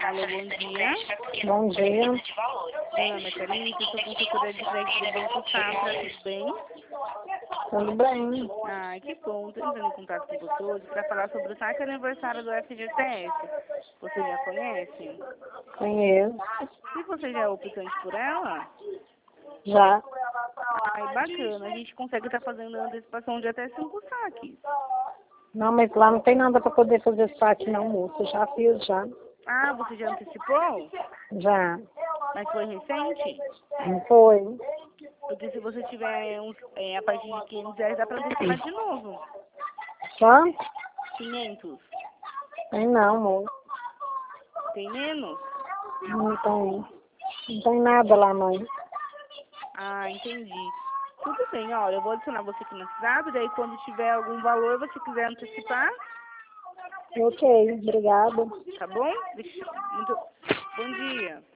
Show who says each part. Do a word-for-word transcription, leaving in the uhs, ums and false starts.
Speaker 1: Alô, bom dia.
Speaker 2: Bom dia.
Speaker 1: Meu nome é Thalita, sou consultora de crédito do Banco Safra, tudo bem?
Speaker 2: Tudo bem?
Speaker 1: Ah, que bom. Estou entrando em contato com você hoje para falar sobre o saque aniversário do F G T S. Você já conhece?
Speaker 2: Conheço.
Speaker 1: E você já é optante por ela?
Speaker 2: Já.
Speaker 1: Ai, bacana. A gente consegue estar fazendo a antecipação de até cinco saques.
Speaker 2: Não, mas lá não tem nada para poder fazer saque não, moço. Já fiz, já.
Speaker 1: Ah, você já antecipou?
Speaker 2: Já.
Speaker 1: Mas foi recente?
Speaker 2: Não foi?
Speaker 1: Porque se você tiver uns, é, a partir de quinhentos reais, dá para antecipar de novo.
Speaker 2: Quanto?
Speaker 1: quinhentos.
Speaker 2: Tem não, moço.
Speaker 1: Tem menos?
Speaker 2: Não tem. Não tem nada lá, mãe.
Speaker 1: Ah, entendi. Tudo bem, olha, eu vou adicionar você aqui no WhatsApp, daí quando tiver algum valor, você quiser antecipar,
Speaker 2: Ok, obrigada.
Speaker 1: tá bom? Deixa- Muito... Bom dia.